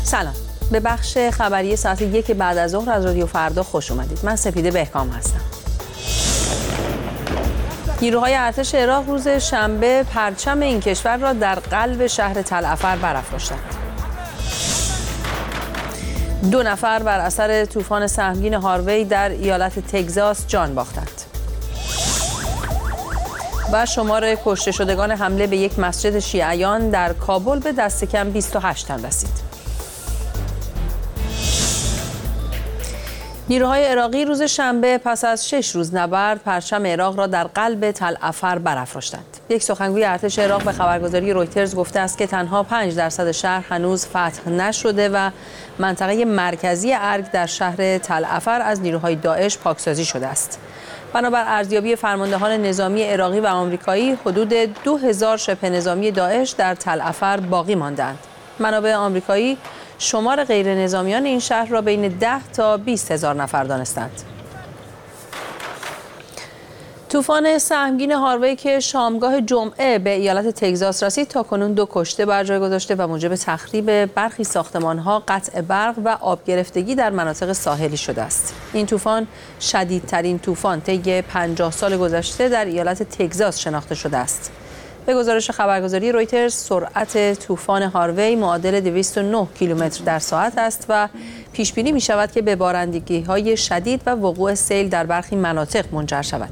سلام، به بخش خبری ساعت 1 بعد از ظهر از رادیو فردا خوش اومدید. من سپیده بهکام هستم. نیروهای ارتش عراق روز شنبه پرچم این کشور را در قلب شهر تلعفر برافراشتند. 2 نفر بر اثر طوفان سهمگین هاروی در ایالت تگزاس جان باختند. و شمار کشته شدگان حمله به یک مسجد شیعیان در کابل به دست کم 28 تن رسید. نیروهای عراقی روز شنبه پس از 6 روز نبرد پرچم عراق را در قلب تلعفر برافراشتند. یک سخنگوی ارتش عراق به خبرگزاری رویترز گفته است که تنها 5% شهر هنوز فتح نشده و منطقه مرکزی ارگ در شهر تلعفر از نیروهای داعش پاکسازی شده است. بنابر ارزیابی فرماندهان نظامی عراقی و آمریکایی، حدود 2000 شبه نظامی داعش در تلعفر باقی ماندند. منابع آمریکایی شمار غیر نظامیان این شهر را بین 10 تا 20 هزار نفر دانستند. طوفان سهمگین هاروی که شامگاه جمعه به ایالت تگزاس رسید تا کنون 2 کشته بر جای گذاشته و موجب تخریب برخی ساختمان‌ها، قطع برق و آب گرفتگی در مناطق ساحلی شده است. این طوفان شدیدترین طوفان طی 50 سال گذشته در ایالت تگزاس شناخته شده است. به گزارش خبرگزاری رویترز، سرعت طوفان هاروی معادل 209 کیلومتر در ساعت است و پیش بینی می شود که به بارندگی‌های شدید و وقوع سیل در برخی مناطق منجر شود.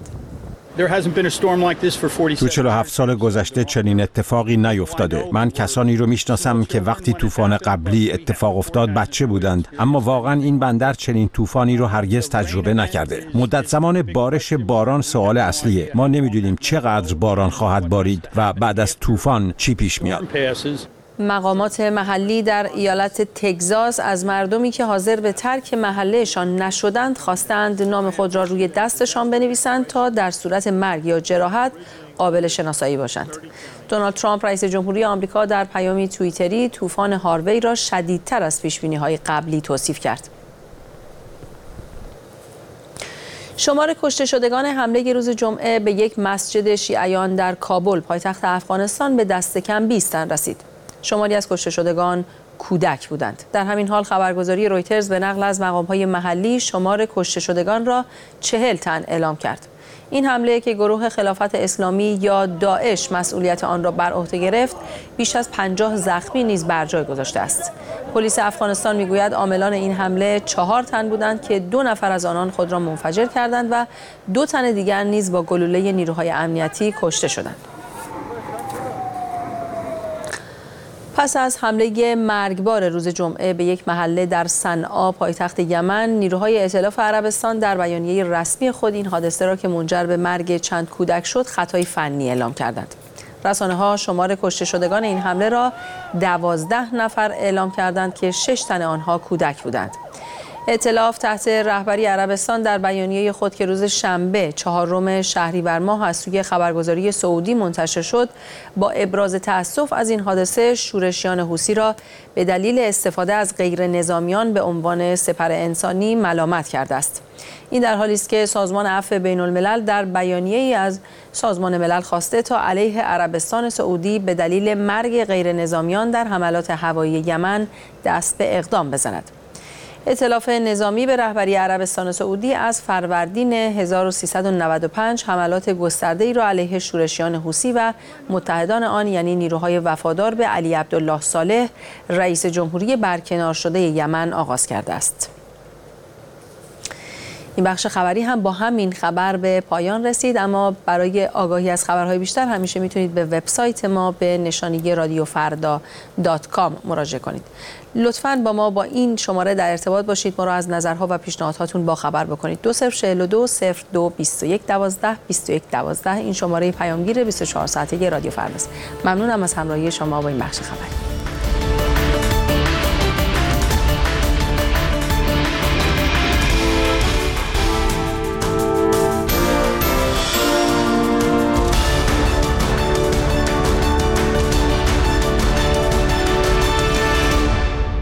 تو 47 سال گذشته چنین اتفاقی نیفتاده. من کسانی رو میشناسم که وقتی طوفان قبلی اتفاق افتاد بچه بودند، اما واقعا این بندر چنین طوفانی رو هرگز تجربه نکرده. مدت زمان بارش باران سوال اصلیه. ما نمیدونیم چقدر باران خواهد بارید و بعد از طوفان چی پیش میاد. مقامات محلی در ایالت تگزاس از مردمی که حاضر به ترک محلهشان نشدند خواستند نام خود را روی دستشان بنویسند تا در صورت مرگ یا جراحت قابل شناسایی باشند. دونالد ترامپ رئیس جمهوری آمریکا در پیامی توییتری طوفان هاروی را شدیدتر از پیش‌بینی‌های قبلی توصیف کرد. شمار کشته شدگان حمله روز جمعه به یک مسجد شیعیان در کابل پایتخت افغانستان به دست کم 20 تن رسید. شماری از کشته شدگان کودک بودند. در همین حال خبرگزاری رویترز به نقل از مقام‌های محلی شمار کشته شدگان را 40 تن اعلام کرد. این حمله که گروه خلافت اسلامی یا داعش مسئولیت آن را بر عهده گرفت، بیش از 50 زخمی نیز بر جای گذاشته است. پلیس افغانستان میگوید عاملان این حمله 4 تن بودند که 2 نفر از آنان خود را منفجر کردند و 2 تن دیگر نیز با گلوله نیروهای امنیتی کشته شدند. پس از حمله مرگبار روز جمعه به یک محله در صنعا پایتخت یمن، نیروهای ائتلاف عربستان در بیانیه رسمی خود این حادثه را که منجر به مرگ چند کودک شد خطای فنی اعلام کردند. رسانه‌ها شمار کشته شدگان این حمله را 12 نفر اعلام کردند که 6 تن آنها کودک بودند. ائتلاف تحت رهبری عربستان در بیانیه خود که روز شنبه 4 شهریور ماه از سوی خبرگزاری سعودی منتشر شد، با ابراز تأسف از این حادثه شورشیان حوثی را به دلیل استفاده از غیر نظامیان به عنوان سپر انسانی ملامت کرده است. این در حالی است که سازمان عفو بین الملل در بیانیه‌ای از سازمان ملل خواسته تا علیه عربستان سعودی به دلیل مرگ غیر نظامیان در حملات هوایی یمن دست به اقدام بزند. ائتلاف نظامی به رهبری عربستان سعودی از فروردین 1395 حملات گسترده‌ای را علیه شورشیان حوثی و متحدان آن یعنی نیروهای وفادار به علی عبدالله صالح رئیس جمهوری برکنار شده یمن آغاز کرده است. این بخش خبری هم با همین خبر به پایان رسید، اما برای آگاهی از خبرهای بیشتر همیشه میتونید به وبسایت ما به نشانی radiofarda.com مراجعه کنید. لطفاً با ما با این شماره در ارتباط باشید، ما را از نظرها و پیشنهادهاتون با خبر بکنید. 2042 02 21 12 21 12 این شماره پیامگیر 24 ساعته رادیو فردا است. ممنونم از همراهی شما با این بخش خبری.